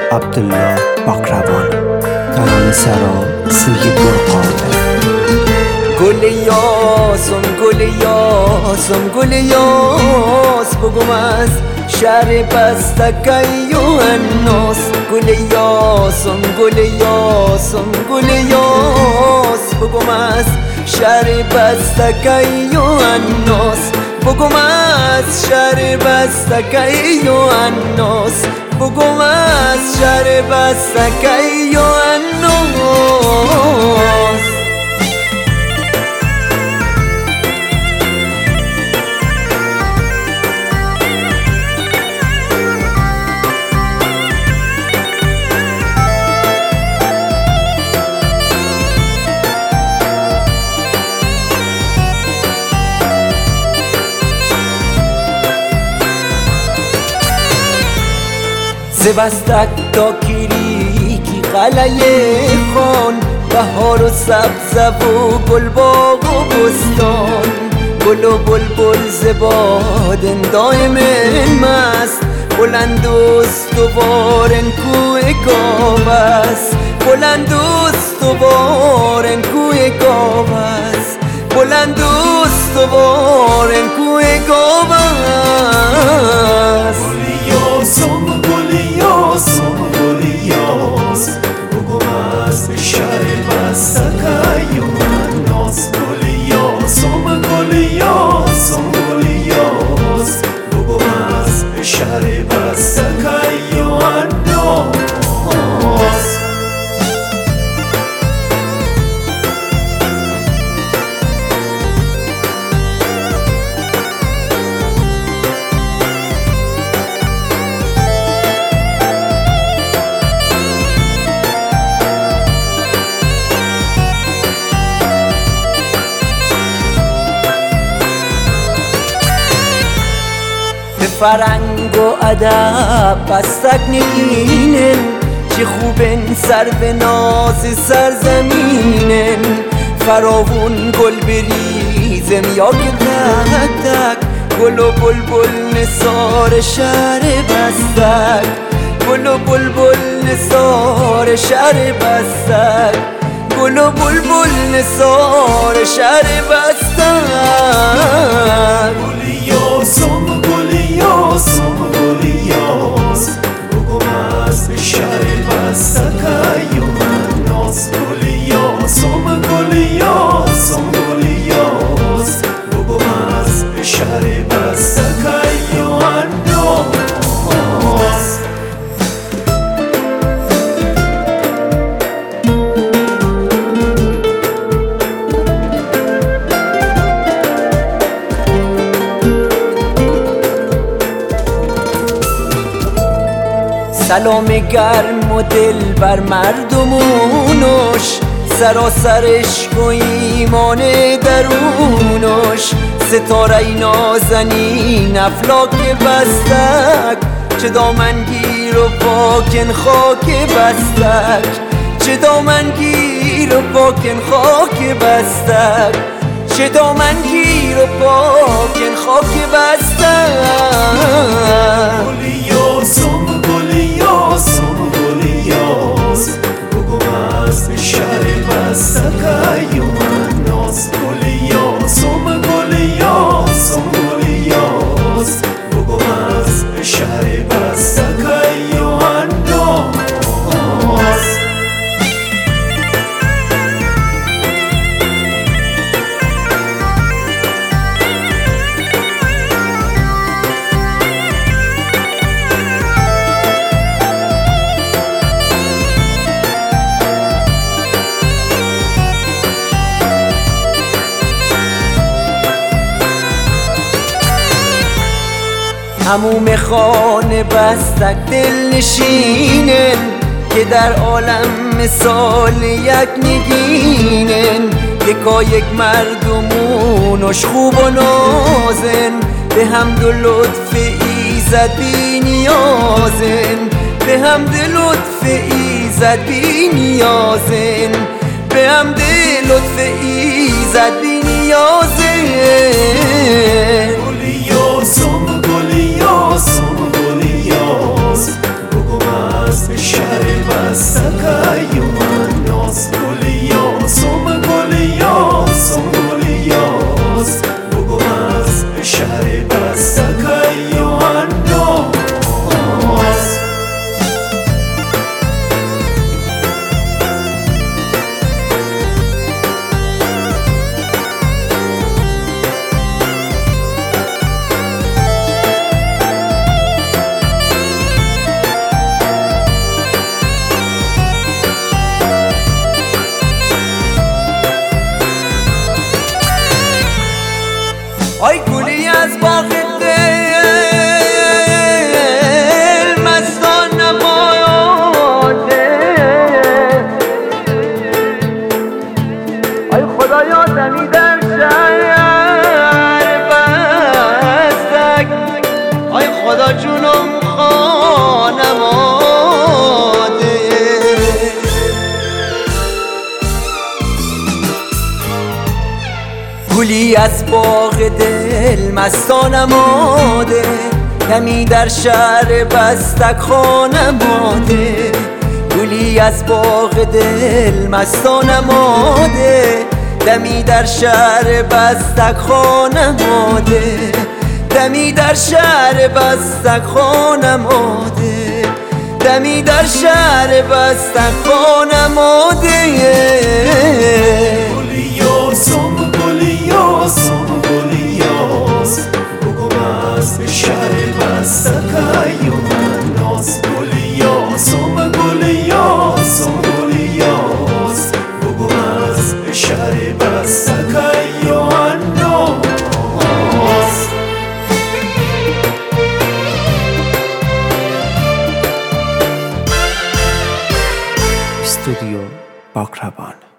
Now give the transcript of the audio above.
عبدالله باقروان ترانه سرا سید برقادر. گل یاسم گل یاسم گل یاس بگم از شهر بستکی و الناس. گل یاسم گل یاسم گل یاس بگم از شهر بستکی و الناس. بگم از شهر بستکی و الناس. بگم از شهر بستکی و الناس. ز بستک تا کلیکی قلعه خان، بهار و سبزه و گلباغ و بستان. گل و بلبل ز بادن دائم مست، بلند و استوارن کوه گاو است. بلند و استوارن کوه گاو است. بلند و استوارن کوه گاو است. بگم از شهر بستکی و الناس. گل یاسم گل یاسم گل یاس بگم از شهر بستکی و الناس. به فرنگ و ادب بستک نگینن، چه خوبن سر به ناز سرزمینن. فراوون گل بریزم یا که تک تک، گل و بلبل نثار شهر بستک. گل و بلبل نثار شهر بستک. گل و بلبل نثار شهر بستک. گل یاسم گل یاسم گل یاس بگم از شهر بستکی و الناس. گل یاسم گل یاسم گل یاس بگم از شهر بستکی و الناس. سلام گرم و دل بر مردمونش، سراسرش و ایمان درونش. ستاره نازنین افلاک بستک، چه دامنگیر و پاکن خاک بستک. چه دامنگیر و پاکن خاک بستک. چه دامنگیر و پاکن خاک بستک. گل یاسم گل یاسم گل یاس بگم از شهر بستکی و الناس. گل یاسم گل یاسم گل یاس بگم از شهر بستکی و الناس. هموم خانه بستک دل نشینن، که در عالم مثال یک نگینن. یک مردمونش خوب و نازن، به حمد و لطف ایزد بی نیازن. به حمد لطف ایزد بی نیازن. به حمد لطف ایزد بی نیازن. گل یاسم گل یاسم گل یاس بگم از شهر خدایا دمی در شهر بستک آی خدا جونم خانواده گلی از باغ دل مستانم آده دمی در شهر بستک خانواده گلی از باغ دل مستانم آده دمی در شهر بستک خانواده دمی در شهر بستک خانواده دمی در شهر بستک خانواده گلیاسم گلیاسم گلیاس بگم از شهر بستک ایومن ناز گلیاسم گلیاسم گلیاس بگم از شهر بستک ایومن ناز استودیو باقربان.